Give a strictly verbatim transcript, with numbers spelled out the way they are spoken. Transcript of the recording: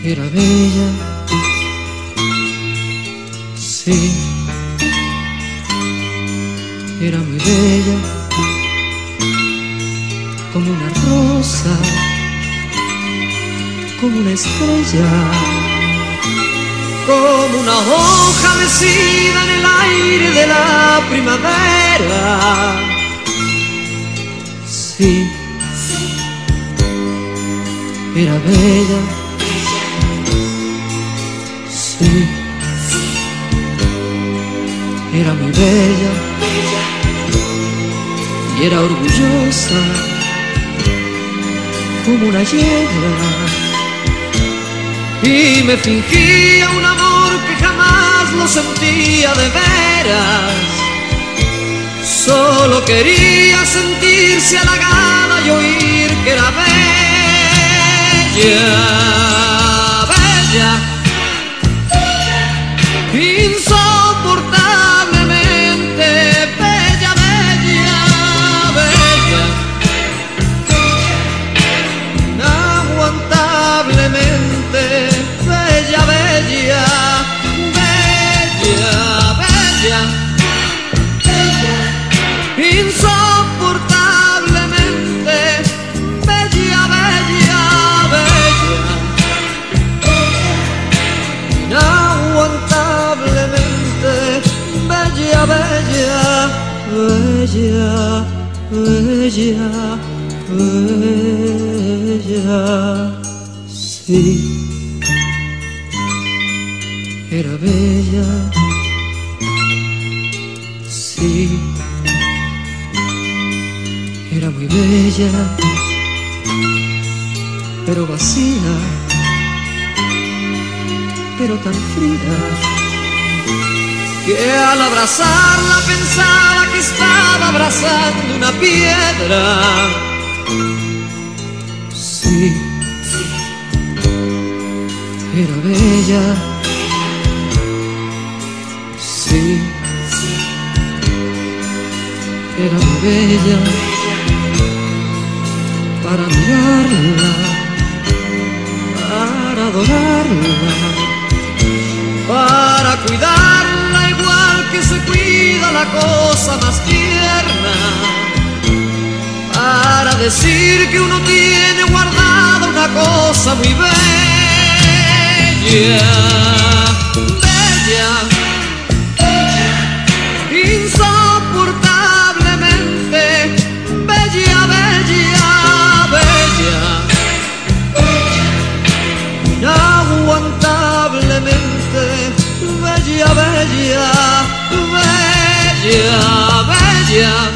Era bella, sí, era muy bella, como una rosa, como una estrella, como una hoja mecida en el aire de la primavera. Sí, era bella, sí, era muy bella y era orgullosa como una yegua, y me fingía un amor que jamás lo sentía de veras. Solo quería sentirse halagada y oír que era bella, bella, insoportablemente bella, bella, bella, inaguantablemente bella, bella, bella, bella, insoportablemente bella, bella, bella, inaguantablemente bella, bella, bella, bella, bella, sí, era bella, sí, era muy bella, pero vacía, pero tan fría, que al abrazarla pensaba que estaba abrazando una piedra. Sí, era bella, sí, era muy bella, para mirarla, para adorarla, para cuidarla igual que se cuida la cosa más tierna, para decir que uno tiene guardada una cosa muy bella, bella, insoportablemente bella, bella, bella, inaguantablemente bella, bella, bella, bella.